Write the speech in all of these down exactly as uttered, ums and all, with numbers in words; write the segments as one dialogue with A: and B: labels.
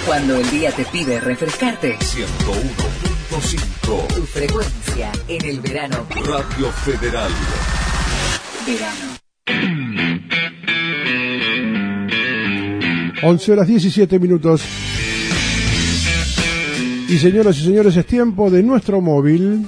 A: Cuando el día te pide refrescarte,
B: ciento uno punto cinco.
A: Tu frecuencia en el verano.
B: Radio Federal.
A: Verano.
C: once horas diecisiete minutos. Y señoras y señores, es tiempo de nuestro móvil.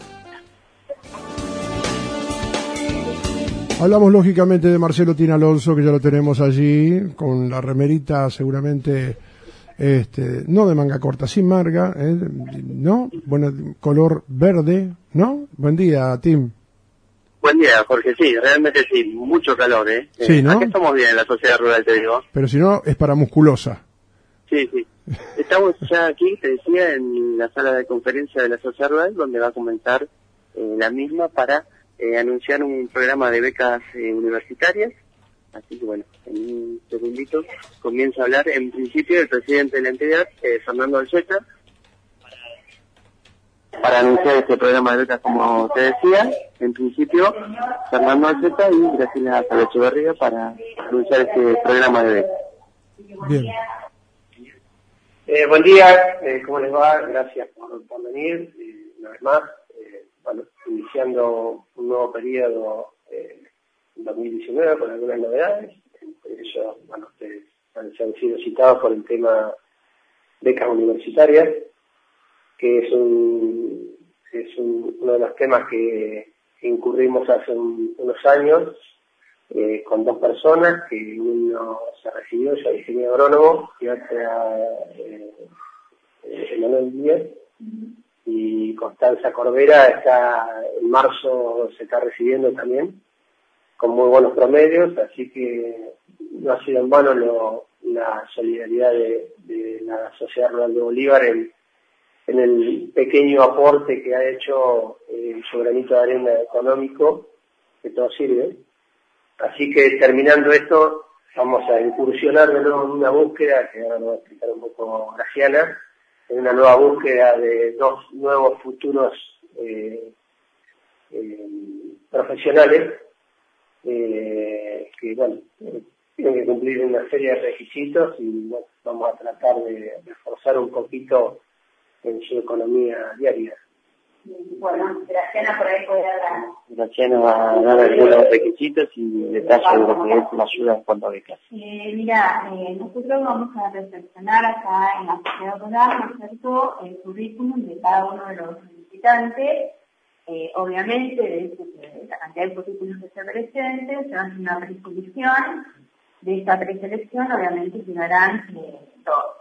C: Hablamos lógicamente de Marcelo Tin Alonso, que ya lo tenemos allí, con la remerita seguramente, este, no de manga corta, sin marga, ¿eh? ¿No? Bueno, color verde, ¿no? Buen día, Tim.
D: Buen día, Jorge. Sí, realmente sí, mucho calor, ¿eh?
C: Sí, ¿no?
D: Aquí estamos bien en la sociedad rural, te digo.
C: Pero si no, es para musculosa.
D: Sí, sí. Estamos ya aquí, te decía, en la sala de conferencia de la sociedad rural, donde va a comenzar eh, la misma para eh, anunciar un programa de becas eh, universitarias. Así que bueno, en un segundito comienza a hablar en principio el presidente de la entidad, eh, Fernando Alzueta, para anunciar este programa de becas, como te decía, en principio Fernando Alzueta y Graciela Salacheverría para anunciar este programa de becas.
C: Bien.
E: Eh, buen día, eh, ¿cómo les va? Gracias por, por venir, eh, una vez más, eh, bueno, iniciando un nuevo periodo eh, en dos mil diecinueve con algunas novedades. Entre ellos, bueno, ustedes han, se han sido citados por el tema becas universitarias, que es un es un, uno de los temas que, que incurrimos hace un, unos años, eh, con dos personas, que uno se recibió, yo ingeniero agrónomo, y otra eh, eh, Emanuel Díaz, y Constanza Corbera está en marzo, se está recibiendo también, con muy buenos promedios, así que no ha sido en vano lo, la solidaridad de, de la Sociedad Rural de Bolívar en, en el pequeño aporte que ha hecho eh, su granito de arena económico, que todo sirve. Así que terminando esto, vamos a incursionar de nuevo en una búsqueda, que ahora nos va a explicar un poco Graciana, en una nueva búsqueda de dos nuevos futuros eh, eh, profesionales, eh, que bueno, eh, tienen que cumplir una serie de requisitos y bueno, vamos a tratar de reforzar un poquito en su economía diaria.
F: Bueno, Graciana por ahí puede hablar.
D: Graciana va a dar algunos requisitos y detalles de lo que es la ayuda en cuanto a becas.
F: Eh, mira, eh, nosotros vamos a reflexionar acá en la sociedad rural, ¿no es cierto?, el currículum de cada uno de los solicitantes. Eh, obviamente, de, de la cantidad de currículums que se presenten, se va a hacer una preselección. De esta preselección, obviamente, llegarán eh, dos.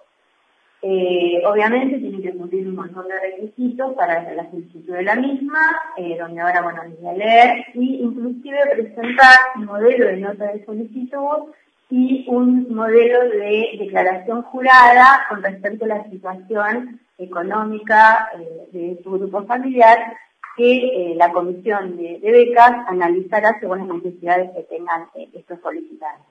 F: Eh, obviamente tienen que cumplir un montón de requisitos para la solicitud de la misma, eh, donde ahora, bueno, les voy a leer, y inclusive presentar un modelo de nota de solicitud y un modelo de declaración jurada con respecto a la situación económica eh, de su grupo familiar, que eh, la comisión de, de becas analizará según las necesidades que tengan eh, estos solicitantes.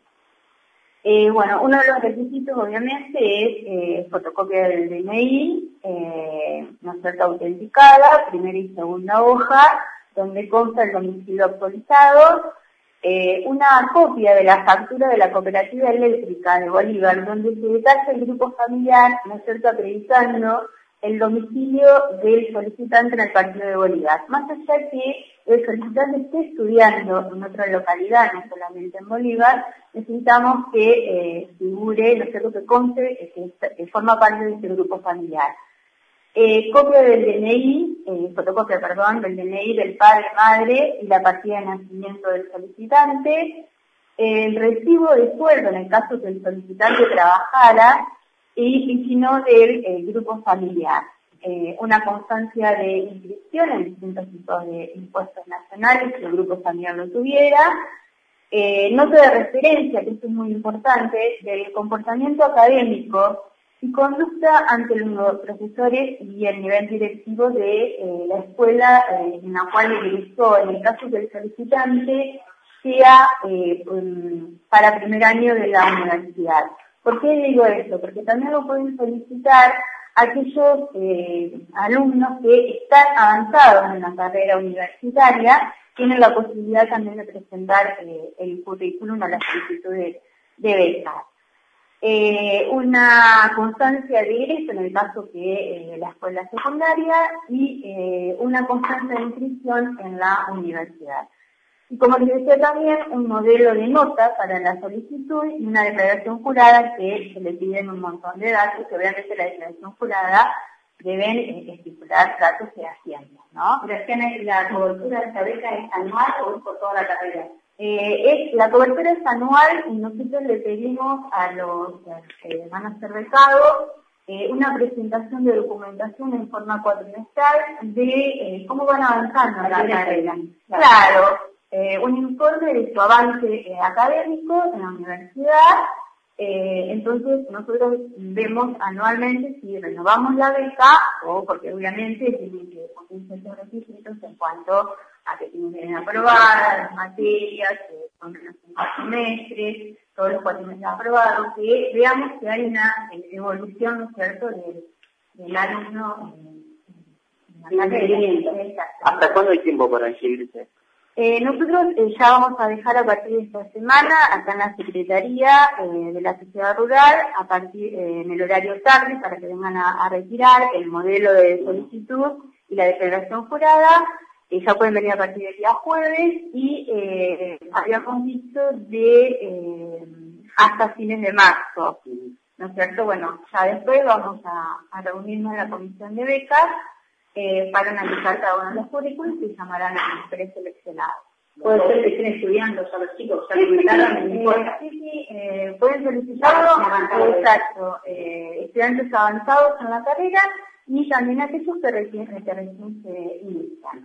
F: Eh, bueno, uno de los requisitos obviamente es eh, fotocopia del D N I, eh, una oferta autenticada, primera y segunda hoja, donde consta el domicilio actualizado, eh, una copia de la factura de la cooperativa eléctrica de Bolívar, donde se detalla el grupo familiar, ¿no es cierto?, acreditando el domicilio del solicitante en el partido de Bolívar. Más allá que el solicitante esté estudiando en otra localidad, no solamente en Bolívar, necesitamos que eh, figure, no sé lo que conste, que, que forma parte de este grupo familiar. Eh, copia del D N I, eh, fotocopia, perdón, del D N I del padre, madre y la partida de nacimiento del solicitante, el recibo de sueldo en el caso que el solicitante trabajara, y, y si no, del eh, grupo familiar. Eh, una constancia de inscripción en distintos tipos de impuestos nacionales, si el grupo familiar lo tuviera. Eh, nota de referencia, que esto es muy importante, del comportamiento académico y conducta ante los profesores y el nivel directivo de eh, la escuela eh, en la cual egresó, en el caso que el solicitante sea eh, um, para primer año de la universidad. ¿Por qué digo esto? Porque también lo pueden solicitar aquellos eh, alumnos que están avanzados en la carrera universitaria, tienen la posibilidad también de presentar eh, el currículum a la solicitud de, de becas. eh, una constancia de ingreso en el caso que eh, la escuela secundaria y eh, una constancia de inscripción en la universidad. Y como les decía también, un modelo de nota para la solicitud y una declaración jurada que se le piden un montón de datos, que obviamente la declaración jurada deben eh, estipular datos fehacientes, ¿no?
G: Pero es que la cobertura de esta beca es anual o es por toda la carrera.
F: Eh, es, la cobertura es anual y nosotros le pedimos a los que van a ser becados eh, una presentación de documentación en forma cuatrimestral de eh, cómo van avanzando en la carrera. Claro, eh, un informe de su avance eh, académico en la universidad. Eh, entonces nosotros vemos anualmente si renovamos la beca o porque obviamente tienen que cumplir ciertos requisitos en cuanto a que tienen que ser aprobadas las materias, que son menos cinco semestres, todos los cuatrimestres aprobados, que veamos que hay una evolución, ¿no es cierto?, del, del alumno en la carrera.
D: ¿Hasta cuándo hay tiempo para inscribirse?
F: Eh, nosotros eh, ya vamos a dejar a partir de esta semana, acá en la Secretaría eh, de la Sociedad Rural, a partir eh, en el horario tarde, para que vengan a, a retirar el modelo de solicitud y la declaración jurada. Eh, ya pueden venir a partir del día jueves y eh, habíamos dicho de eh, hasta fines de marzo, ¿no es cierto? Bueno, ya después vamos a, a reunirnos en la comisión de becas Eh, para analizar cada uno de los currículos y llamarán a los preseleccionados.
G: Puede ser que estén estudiando, ya los chicos, ya lo invitaron, no importa.
F: Sí, sí, eh, pueden solicitarlo, exacto, eh, estudiantes avanzados en la carrera y también aquellos que recién, que recién se inician.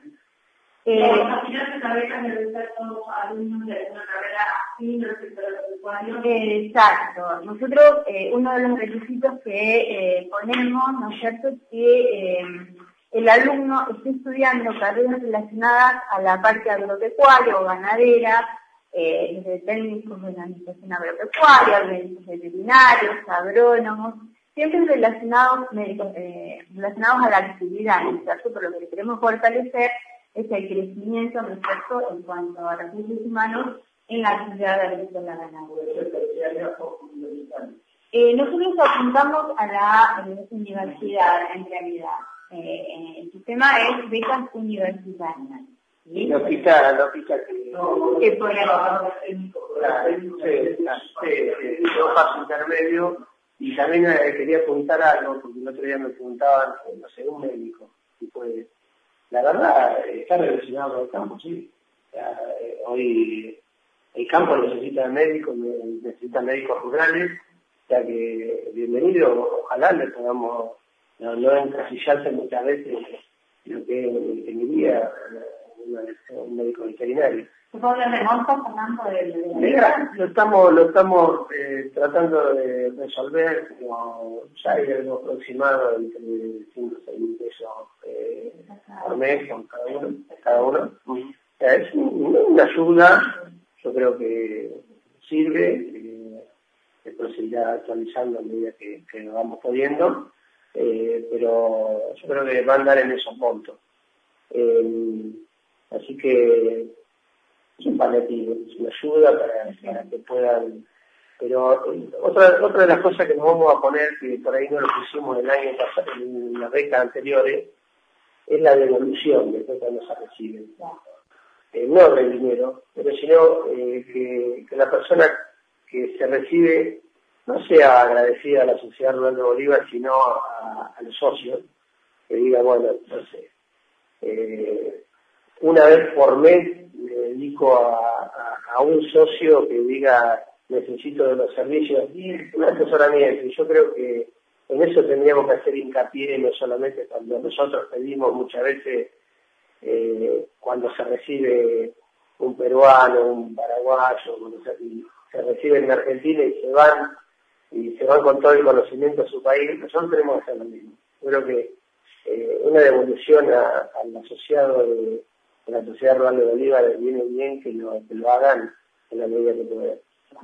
G: Eh, al final de esta beca deben ser todos alumnos de una carrera afín respecto a los usuarios.
F: Exacto. Nosotros, eh, uno de los requisitos que eh, ponemos, ¿no es cierto?, que eh, el alumno esté estudiando carreras relacionadas a la parte agropecuaria o ganadera, eh, desde técnicos de la administración agropecuaria, médicos veterinarios, agrónomos, siempre relacionados, médicos, eh, relacionados a la actividad, ¿no es cierto? Pero lo que queremos fortalecer es el crecimiento, ¿no es cierto?, en cuanto a recursos humanos en la actividad agrícola ganadera. Eh, nosotros apuntamos a la eh, universidad, en realidad. Eh, el sistema es becas universitarias.
E: ¿Sí? No quita, no quita que...
F: No, que por el...
E: Dos pasos intermedios. Y también eh, quería preguntar algo, porque el otro día me preguntaban, no sé, un médico. Y pues, la verdad, está relacionado con el campo, sí. O sea, eh, hoy el campo necesita médicos, necesita médicos rurales. O sea que, bienvenido, ojalá le podamos... No, no encasillarse muchas veces en lo que es ingeniería, un médico veterinario.
G: ¿Supongo que remonta Fernando del de
E: Mira, lo estamos, lo estamos eh, tratando de resolver, como ya hay algo aproximado entre cinco o seis mil pesos eh, por mes con cada uno. Cada uno. Uh-huh. O sea, es un, una ayuda, yo creo que sirve, eh, después se irá actualizando a medida que, que lo vamos pudiendo. Eh, pero yo creo que va a andar en esos montos. Eh, así que es un paliativo, es una ayuda para, para que puedan... Pero eh, otra otra de las cosas que nos vamos a poner, que por ahí no lo pusimos el año pasado, en las becas anteriores, es la devolución después cuando se recibe. Eh, no del dinero, pero sino eh, que, que la persona que se recibe no sea agradecida a la Sociedad Rural de Bolívar, sino a, a los socios, que diga, bueno, entonces, eh, una vez por mes me dedico a, a, a un socio que diga, necesito de los servicios, un asesoramiento, y yo creo que en eso tendríamos que hacer hincapié, no solamente cuando nosotros pedimos muchas veces, eh, cuando se recibe un peruano, un paraguayo, cuando se, se recibe en Argentina y se van, y se van con todo el conocimiento a su país, nosotros tenemos que hacer lo mismo. Yo creo que eh, una devolución a, al asociado de, de la Sociedad Rural de Bolívar viene bien que lo, que lo hagan en la medida que puedan.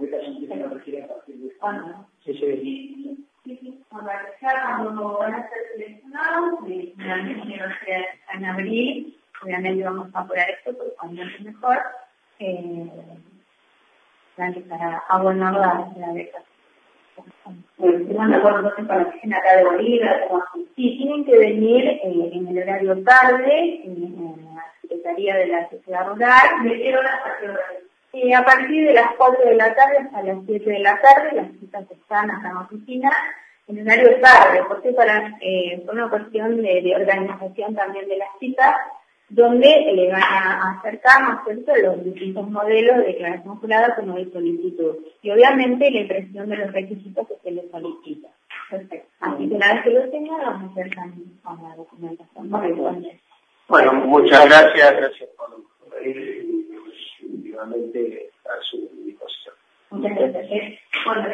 F: Sí, sí. Sí, sí. Cuando van a ser seleccionados, finalmente va a ser en abril, obviamente vamos a apurar esto, porque cuando es mejor, eh, va a empezar a abonar la, la beca. están de acuerdo entonces con la oficina acá de Bolívar. Sí, tienen que venir eh, en el horario tarde, en, en la Secretaría de la Sociedad Rural. ¿De qué hora a qué hora? Eh, a partir de las cuatro de la tarde hasta las siete de la tarde, las citas están acá en la oficina, en horario tarde, porque para eh, por una cuestión de, de organización también de las citas, donde le van a acercar, ¿no es cierto?, los distintos modelos de declaración jurada como de solicitud. Y obviamente la impresión de los requisitos que se les solicita. Perfecto. Así que una vez que lo tengan, vamos a hacer también con la documentación.
E: Bueno, muchas gracias, gracias por venir y definitivamente a su disposición.
F: Muchas gracias. Bueno,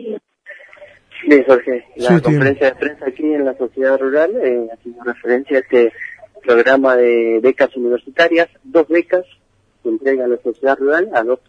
D: Bien, Jorge, la
C: Sí,
D: conferencia de prensa aquí en la Sociedad Rural, eh, haciendo referencia a este programa de becas universitarias, dos becas que entrega la Sociedad Rural a dos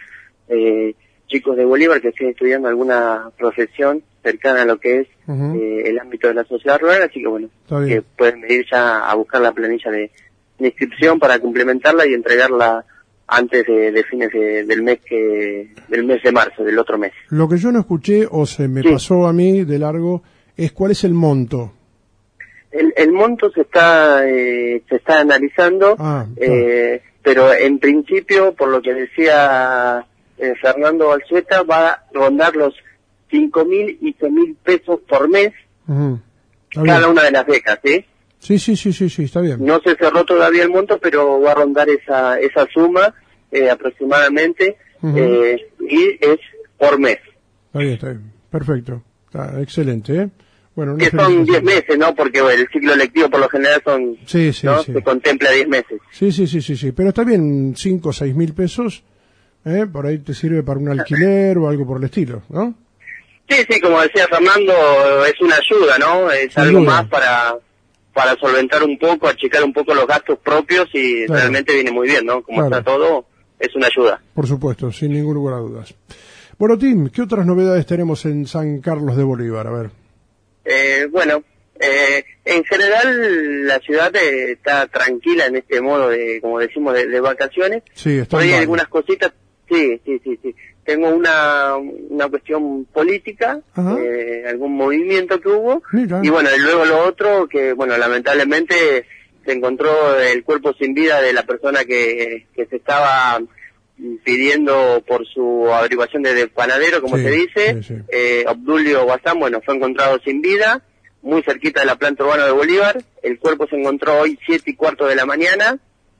D: eh, chicos de Bolívar que siguen estudiando alguna profesión cercana a lo que es uh-huh. eh, el ámbito de la Sociedad Rural, así que bueno, que pueden venir ya a buscar la planilla de, de inscripción para complementarla y entregarla antes de, de fines de, del mes que del mes de marzo, del otro mes.
C: Lo que yo no escuché o se me sí. pasó a mí de largo es cuál es el monto.
D: El, el monto se está eh, se está analizando, ah, eh, pero en principio, por lo que decía eh, Fernando Balzueta, va a rondar los cinco mil y seis mil pesos por mes uh-huh. cada bien. Una de las becas, ¿sí?
C: Sí, sí, sí, sí, sí, está bien.
D: No se cerró todavía el monto, pero va a rondar esa esa suma eh, aproximadamente uh-huh. eh, y es por mes.
C: Está bien, está bien, perfecto, está excelente, ¿eh? Bueno,
D: que son diez meses, ¿no? Porque bueno, el ciclo lectivo por lo general son,
C: sí, sí,
D: ¿no?
C: Sí.
D: Se contempla diez meses.
C: Sí, sí, sí, sí, sí, pero está bien, cinco o seis mil pesos, ¿eh? Por ahí te sirve para un alquiler o algo por el estilo, ¿no?
D: Sí, sí, como decía Fernando, es una ayuda, ¿no? Es Sin algo duda. Más para para solventar un poco, achicar un poco los gastos propios y claro. Realmente viene muy bien, ¿no? Como claro. Está todo, es una ayuda.
C: Por supuesto, sin ningún lugar a dudas. Bueno, Tim, ¿qué otras novedades tenemos en San Carlos de Bolívar? A ver.
D: Eh, bueno, eh, en general la ciudad eh, está tranquila en este modo de, como decimos, de, de vacaciones.
C: Sí, está
D: Por ahí
C: hay
D: algunas cositas, sí, sí, sí, sí. Tengo una una cuestión política, eh, algún movimiento que hubo, Mira. Y bueno, y luego lo otro que, bueno, lamentablemente se encontró el cuerpo sin vida de la persona que, que se estaba pidiendo por su averiguación de, de panadero, como sí, se dice, sí, sí. Eh, Obdulio Guasán, bueno, fue encontrado sin vida, muy cerquita de la planta urbana de Bolívar. El cuerpo se encontró hoy siete y cuarto de la mañana.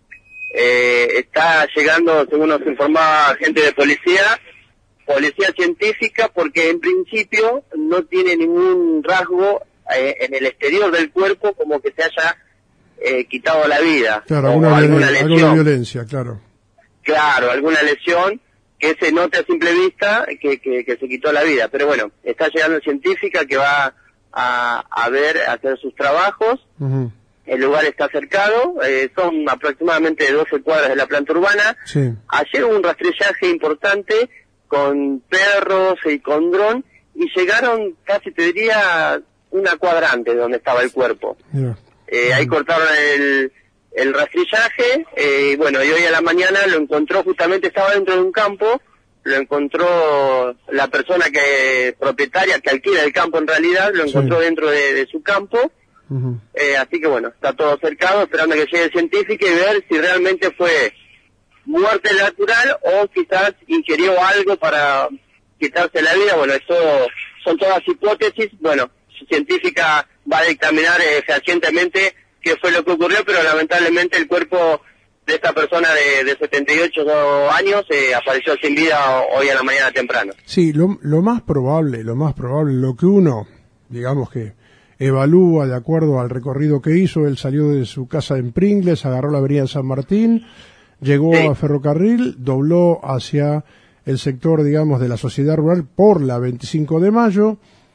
D: Eh, está llegando, según nos informaba gente de policía, policía científica, porque en principio no tiene ningún rasgo eh, en el exterior del cuerpo como que se haya eh, quitado la vida.
C: Claro, alguna, alguna lesión. Alguna violencia, claro.
D: Claro, alguna lesión que se note a simple vista que, que, que se quitó la vida. Pero bueno, está llegando científica que va a, a ver, a hacer sus trabajos. Uh-huh. El lugar está cercado, eh, son aproximadamente doce cuadras de la planta urbana.
C: Sí.
D: Ayer hubo un rastrillaje importante con perros y con dron y llegaron casi, te diría, una cuadra antes de donde estaba el cuerpo. Yeah. Eh, uh-huh. Ahí cortaron el... el rastrillaje, y eh, bueno, y hoy a la mañana lo encontró, justamente estaba dentro de un campo, lo encontró la persona que, propietaria, que alquila el campo en realidad, lo encontró sí. dentro de, de su campo, uh-huh. eh, así que bueno, está todo cercado, esperando que llegue el científico y ver si realmente fue muerte natural o quizás ingirió algo para quitarse la vida. Bueno, eso son todas hipótesis, bueno, científica va a dictaminar eh, fehacientemente qué fue lo que ocurrió, pero lamentablemente el cuerpo de esta persona de, de setenta y ocho años eh, apareció sin vida hoy a la mañana temprano.
C: Sí, lo, lo más probable, lo más probable, lo que uno, digamos que evalúa de acuerdo al recorrido que hizo, él salió de su casa en Pringles, agarró la avenida San Martín, llegó sí. a Ferrocarril, dobló hacia el sector, digamos, de la Sociedad Rural por la veinticinco de mayo,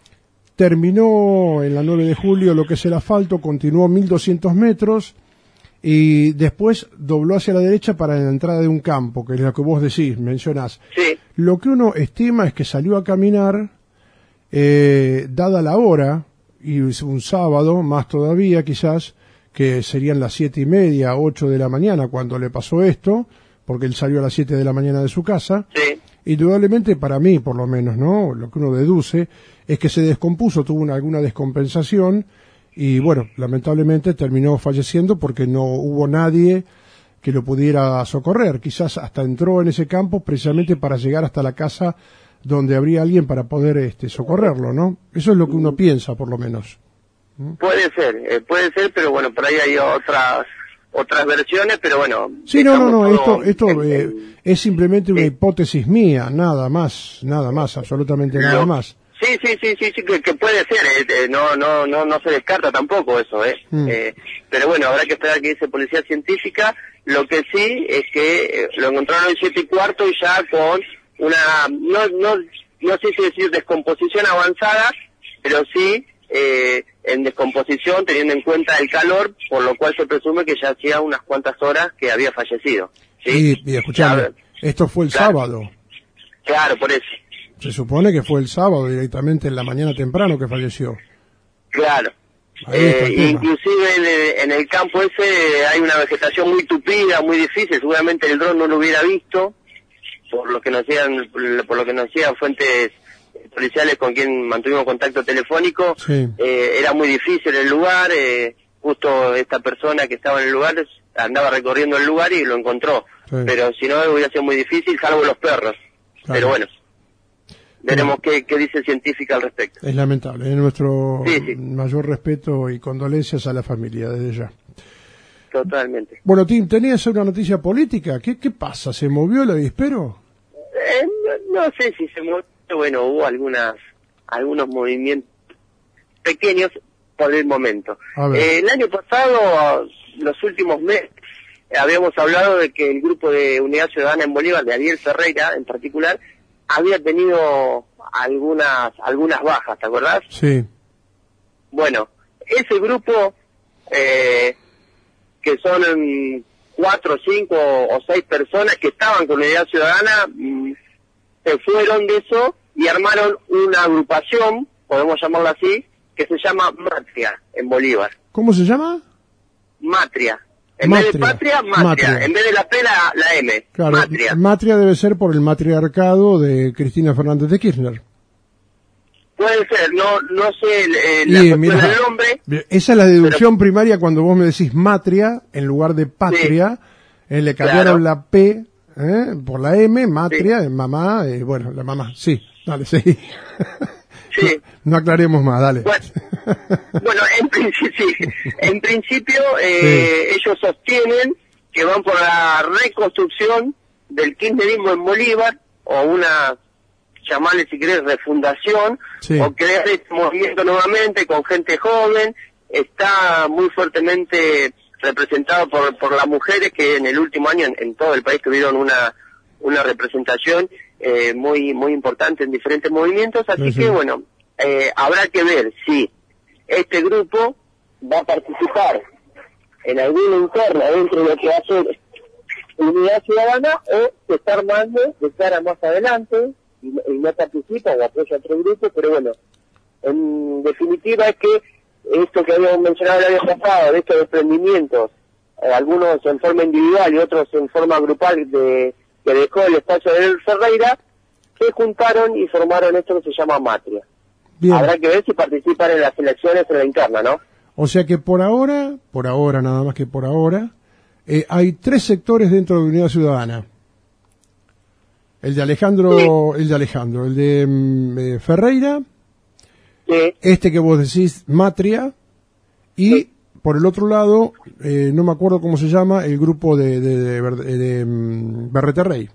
C: terminó en la nueve de julio lo que es el asfalto, continuó mil doscientos metros y después dobló hacia la derecha para la entrada de un campo, que es lo que vos decís, mencionás.
D: Sí.
C: Lo que uno estima es que salió a caminar, eh, dada la hora, y un sábado, más todavía quizás, que serían las siete y media, ocho de la mañana cuando le pasó esto, porque él salió a las siete de la mañana de su casa.
D: Sí.
C: Indudablemente para mí, por lo menos, ¿no? Lo que uno deduce es que se descompuso, tuvo una, alguna descompensación y, bueno, lamentablemente terminó falleciendo porque no hubo nadie que lo pudiera socorrer. Quizás hasta entró en ese campo precisamente para llegar hasta la casa donde habría alguien para poder este, socorrerlo, ¿no? Eso es lo que uno piensa, por lo menos. ¿Mm?
D: Puede ser, eh, puede ser, pero bueno, por ahí hay otras otras versiones, pero bueno.
C: Sí, no, no, no, esto, esto
D: en,
C: eh,
D: en,
C: es simplemente una
D: sí.
C: hipótesis mía, nada más, nada más, absolutamente nada
D: Lo,
C: más.
D: Sí, sí, sí, sí, sí que, que puede ser, eh, eh, no, no, no, no se descarta tampoco eso, eh. Mm. eh. Pero bueno, habrá que esperar que dice policía científica. Lo que sí es que eh, lo encontraron en siete y cuarto y ya con una, no, no, no sé si decir descomposición avanzada, pero sí eh, en descomposición teniendo en cuenta el calor, por lo cual se presume que ya hacía unas cuantas horas que había fallecido. Sí,
C: y, y escuchame, esto fue el
D: claro,
C: sábado.
D: Claro, por eso.
C: Se supone que fue el sábado directamente en la mañana temprano que falleció.
D: Claro. Eh, inclusive en, en el campo ese hay una vegetación muy tupida, muy difícil, seguramente el dron no lo hubiera visto, por lo que nos decían, por lo que nos decían fuentes policiales con quien mantuvimos contacto telefónico. Sí. Eh, era muy difícil el lugar, eh, justo esta persona que estaba en el lugar andaba recorriendo el lugar y lo encontró, sí. Pero si no hubiera sido muy difícil, salvo los perros. Claro. Pero bueno, veremos qué, qué dice científica al respecto.
C: Es lamentable, es nuestro
D: sí, sí.
C: mayor respeto y condolencias a la familia desde ya.
D: Totalmente.
C: Bueno, Tim, ¿tenías una noticia política? ¿Qué, qué pasa? ¿Se movió el avispero?
D: Eh, no, no sé si se movió, bueno, hubo algunas, algunos movimientos pequeños por el momento. Eh, el año pasado, los últimos meses, habíamos hablado de que el grupo de Unidad Ciudadana en Bolívar, de Ariel Ferreira en particular, había tenido algunas algunas bajas, ¿te acordás?
C: Sí.
D: Bueno, ese grupo, eh, que son um, cuatro, cinco o seis personas que estaban con Unidad Ciudadana, um, se fueron de eso y armaron una agrupación, podemos llamarla así, que se llama Matria en Bolívar.
C: ¿Cómo se llama?
D: Matria. En
C: Matria.
D: vez de patria, matria.
C: Matria.
D: En vez de la P, la, la M.
C: Claro,
D: matria.
C: Matria debe ser por el matriarcado de Cristina Fernández de Kirchner.
D: Puede ser, no no sé eh, la
C: y,
D: cuestión
C: mirá,
D: del nombre.
C: Esa es la deducción
D: pero,
C: primaria cuando vos me decís matria en lugar de patria. Sí, eh, le cambiaron claro. la P eh, por la M, matria, sí. mamá, eh, bueno, la mamá. Sí, dale, sí. Sí. No, no aclaremos más, dale.
D: Bueno, bueno en principio, en principio eh, sí. ellos sostienen que van por la reconstrucción del kirchnerismo en Bolívar, o una, llamarle si querés, refundación, sí. o crear este movimiento nuevamente con gente joven. Está muy fuertemente representado por por las mujeres que en el último año en, en todo el país tuvieron una una representación eh, muy muy importante en diferentes movimientos, así sí. que bueno, eh, habrá que ver si este grupo va a participar en alguna interna dentro de lo que va a ser Unidad Ciudadana, o se está armando de cara más adelante y, y no participa o apoya a otro grupo, pero bueno, en definitiva es que esto que habíamos mencionado el año pasado, de estos desprendimientos, eh, algunos en forma individual y otros en forma grupal, de que dejó el espacio de Ariel Ferreira, se juntaron y formaron esto que se llama Matria. Bien. Habrá que ver si participan en las elecciones en la interna, ¿no?
C: O sea que por ahora, por ahora, nada más que por ahora, eh, hay tres sectores dentro de Unidad Ciudadana. El de Alejandro, sí. el de Alejandro, el de mm, eh, Ferreira, sí. este que vos decís, Matria, y sí. por el otro lado, eh, no me acuerdo cómo se llama, el grupo de, de, de, de, de, de um, Berreterrey.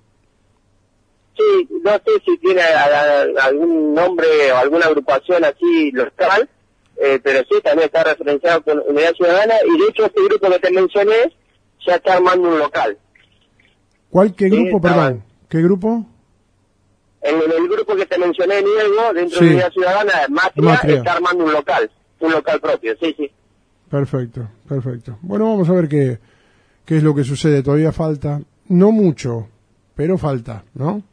D: Sí, no sé si tiene a, a, algún nombre o alguna agrupación así local, eh, pero sí, también está referenciado con Unidad Ciudadana, y de hecho este grupo que te mencioné ya está armando un local.
C: ¿Cuál? ¿Qué
D: sí,
C: grupo, perdón? ¿Qué grupo?
D: En, en el grupo que te mencioné, Niego, dentro sí. de Unidad Ciudadana, Matria, Matria está armando un local, un local propio, sí, sí.
C: Perfecto, perfecto. Bueno, vamos a ver qué, qué es lo que sucede. Todavía falta, no mucho, pero falta, ¿no?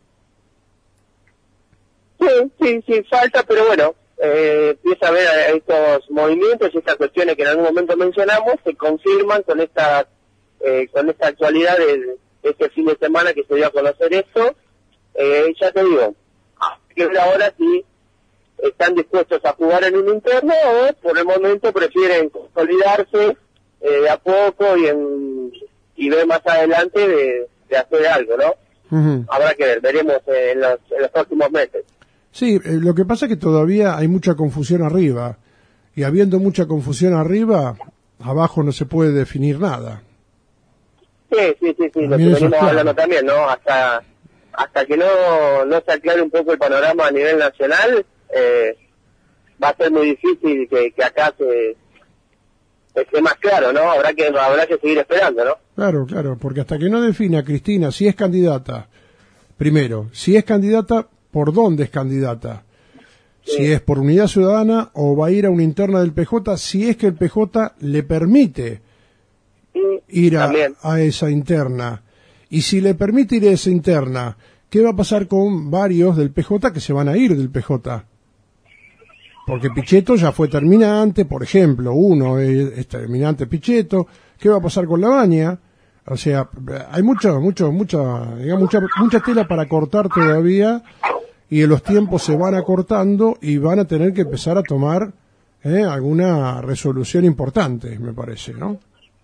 D: Sí, sí, sí, falta, pero bueno, eh, empieza a haber estos movimientos y estas cuestiones que en algún momento mencionamos, se confirman con esta, eh, con esta actualidad de este fin de semana que se dio a conocer esto, eh, ya te digo, que ahora sí están dispuestos a jugar en un interno o por el momento prefieren consolidarse eh, de a poco y, en, y ver más adelante de, de hacer algo, ¿no? Uh-huh. Habrá que ver, veremos eh, en, los, en los próximos meses.
C: Sí, eh, lo que pasa es que todavía hay mucha confusión arriba, y habiendo mucha confusión arriba, abajo no se puede definir nada.
D: Sí, sí, sí, sí, lo que venimos claro. hablando también, ¿no? Hasta hasta que no, no se aclare un poco el panorama a nivel nacional, eh, va a ser muy difícil que, que acá se esté más claro, ¿no? Habrá que habrá que seguir esperando, ¿no?
C: Claro, claro, porque hasta que no defina Cristina si es candidata, primero, si es candidata, ¿por dónde es candidata? Sí. Si es por Unidad Ciudadana o va a ir a una interna del P J, si es que el P J le permite sí, ir a, a esa interna. Y si le permite ir a esa interna, ¿qué va a pasar con varios del P J que se van a ir del P J? Porque Pichetto ya fue terminante, por ejemplo, uno es, es terminante Pichetto. ¿Qué va a pasar con Labaña? O sea, hay mucho, mucho, mucha, digamos, mucha, mucha tela para cortar todavía, y los tiempos se van acortando y van a tener que empezar a tomar eh, alguna resolución importante, me parece, ¿no?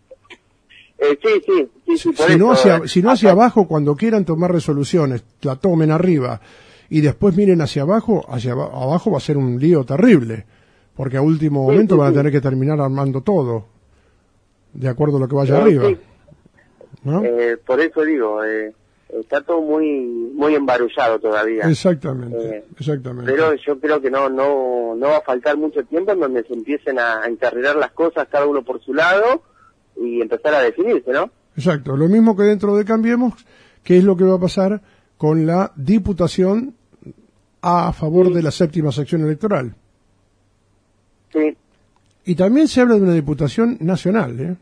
D: Eh, sí, sí, sí, sí, por
C: si,
D: eso,
C: no hacia,
D: eh,
C: si no hacia abajo, cuando quieran tomar resoluciones, la tomen arriba y después miren hacia abajo, hacia ab- abajo va a ser un lío terrible, porque a último sí, momento sí, van a tener que terminar armando todo, de acuerdo a lo que vaya
D: eh,
C: arriba.
D: Sí.
C: ¿No?
D: Eh, por eso digo, eh, está todo muy muy embarullado todavía.
C: Exactamente,
D: eh,
C: exactamente.
D: Pero yo creo que no no no va a faltar mucho tiempo en donde se empiecen a, a encarrilar las cosas cada uno por su lado y empezar a definirse, ¿no?
C: Exacto, lo mismo que dentro de Cambiemos, que es lo que va a pasar con la diputación a favor
D: sí.
C: de la séptima sección electoral.
D: Sí.
C: Y también se habla de una diputación nacional, ¿eh?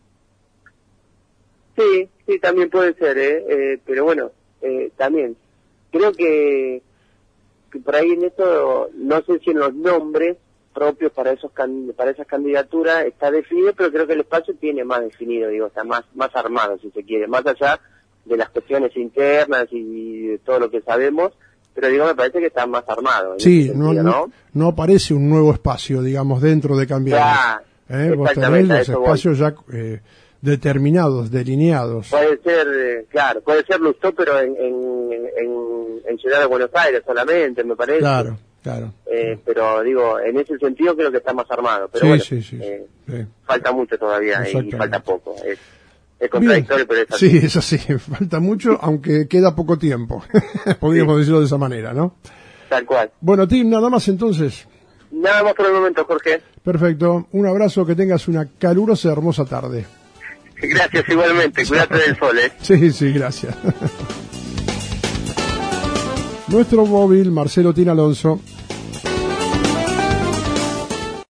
D: Sí, sí, también puede ser, ¿eh? eh pero bueno, eh, también creo que, que por ahí en esto, no sé si en los nombres propios para esos para esas candidaturas está definido, pero creo que el espacio tiene más definido, digo, está más más armado, si se quiere, más allá de las cuestiones internas y de todo lo que sabemos, pero digo, me parece que está más armado.
C: Sí,
D: sentido,
C: no,
D: ¿no?
C: no aparece un nuevo espacio, digamos, dentro de Cambiemos.
D: Ya,
C: ¿Eh? Vos tenés los espacios voy. ya eh, determinados, delineados.
D: Puede ser, eh, claro, puede ser Lustó, pero en, en, en, en Ciudad de Buenos Aires solamente, me parece.
C: Claro, claro.
D: Eh, pero digo, en ese sentido creo que está más armado. Pero
C: sí,
D: bueno,
C: sí, sí,
D: eh,
C: sí.
D: falta mucho todavía y falta poco. Es, es contradictorio,
C: Bien.
D: pero es así.
C: Sí, eso sí, falta mucho, aunque queda poco tiempo. Podríamos sí. decirlo de esa manera, ¿no?
D: Tal cual.
C: Bueno, Tim, nada más entonces.
D: Nada más por el momento, Jorge.
C: Perfecto. Un abrazo, que tengas una calurosa y hermosa tarde.
D: Gracias igualmente. Cuídate del sol, ¿eh?
C: Sí, sí, gracias. Nuestro móvil, Marcelo Tin Alonso.